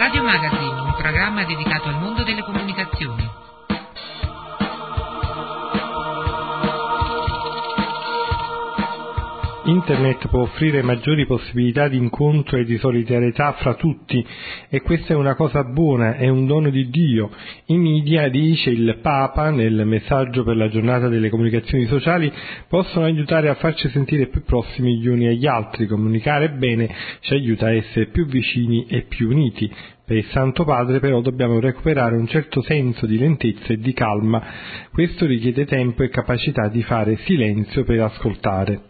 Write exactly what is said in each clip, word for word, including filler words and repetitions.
Radio Magazine, un programma dedicato al mondo delle comunicazioni. Internet può offrire maggiori possibilità di incontro e di solidarietà fra tutti, e questa è una cosa buona, è un dono di Dio. I media, dice il Papa nel messaggio per la giornata delle comunicazioni sociali, possono aiutare a farci sentire più prossimi gli uni agli altri. Comunicare bene ci aiuta a essere più vicini e più uniti. Per il Santo Padre però dobbiamo recuperare un certo senso di lentezza e di calma. Questo richiede tempo e capacità di fare silenzio per ascoltare.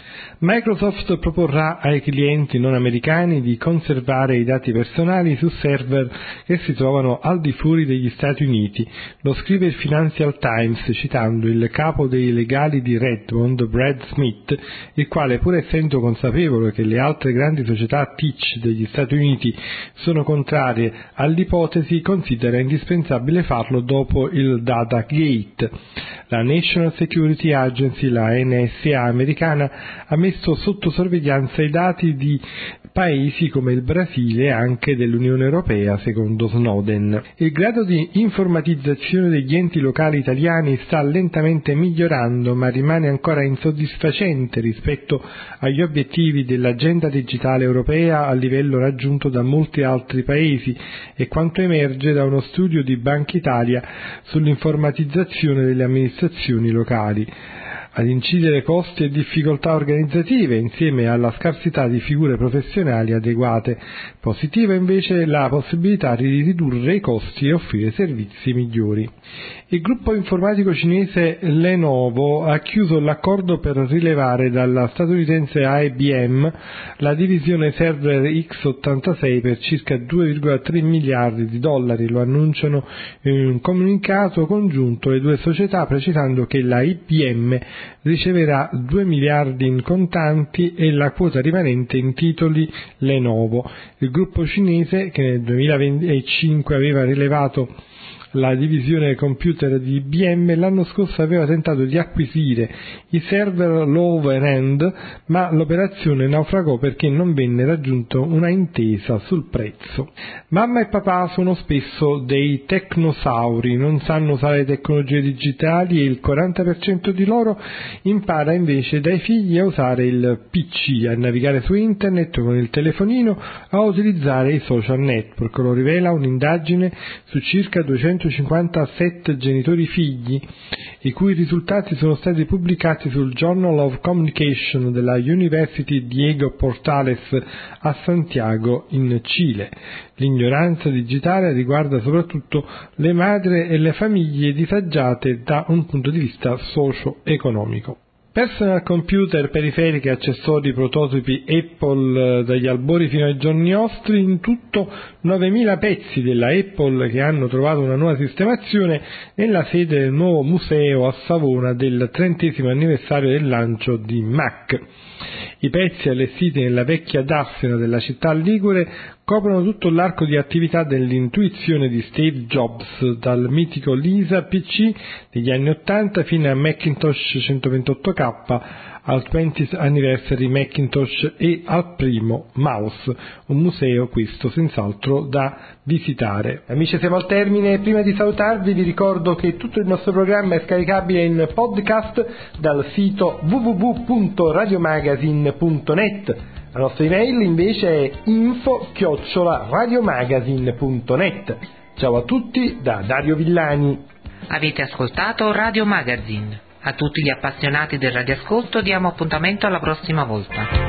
Microsoft proporrà ai clienti non americani di conservare i dati personali su server che si trovano al di fuori degli Stati Uniti. Lo scrive il Financial Times citando il capo dei legali di Redmond, Brad Smith, il quale, pur essendo consapevole che le altre grandi società T I C degli Stati Uniti sono contrarie all'ipotesi, considera indispensabile farlo dopo il Data Gate. La National Security Agency, la N S A americana, ha messo sotto sorveglianza i dati di paesi come il Brasile e anche dell'Unione Europea, secondo Snowden. Il grado di informatizzazione degli enti locali italiani sta lentamente migliorando, ma rimane ancora insoddisfacente rispetto agli obiettivi dell'agenda digitale europea a livello raggiunto da molti altri paesi, e quanto emerge da uno studio di Banca Italia sull'informatizzazione delle amministrazioni locali. Ad incidere costi e difficoltà organizzative insieme alla scarsità di figure professionali adeguate. Positiva invece la possibilità di ridurre i costi e offrire servizi migliori. Il gruppo informatico cinese Lenovo ha chiuso l'accordo per rilevare dalla statunitense I B M la divisione server X ottantasei per circa due virgola tre miliardi di dollari. Lo annunciano in un comunicato congiunto le due società, precisando che la I B M riceverà due miliardi in contanti e la quota rimanente in titoli Lenovo. Il gruppo cinese, che nel duemilaventicinque aveva rilevato la divisione computer di I B M, l'anno scorso aveva tentato di acquisire i server low-end, ma l'operazione naufragò perché non venne raggiunto una intesa sul prezzo. Mamma e papà sono spesso dei tecnosauri, non sanno usare tecnologie digitali e il quaranta per cento di loro impara invece dai figli a usare il P C, a navigare su internet con il telefonino, a utilizzare i social network. Lo rivela un'indagine su circa duecentocinquantasette genitori figli, i cui risultati sono stati pubblicati sul Journal of Communication della University Diego Portales a Santiago, in Cile. L'ignoranza digitale riguarda soprattutto le madri e le famiglie disagiate da un punto di vista socio-economico. Personal computer, periferiche, accessori, prototipi Apple dagli albori fino ai giorni nostri, in tutto novemila pezzi della Apple che hanno trovato una nuova sistemazione nella sede del nuovo museo a Savona del trentesimo anniversario del lancio di Mac. I pezzi, allestiti nella vecchia darsena della città ligure, coprono tutto l'arco di attività dell'intuizione di Steve Jobs, dal mitico Lisa P C degli anni ottanta fino a Macintosh centoventotto K, al twentieth anniversary Macintosh e al primo mouse. Un museo questo senz'altro da visitare. Amici, siamo al termine. Prima di salutarvi vi ricordo che tutto il nostro programma è scaricabile in podcast dal sito w w w punto radiomagazine punto net. La nostra email invece è info chiocciola radiomagazine punto net. Ciao a tutti da Dario Villani. Avete ascoltato Radio Magazine. A tutti gli appassionati del radioascolto diamo appuntamento alla prossima volta.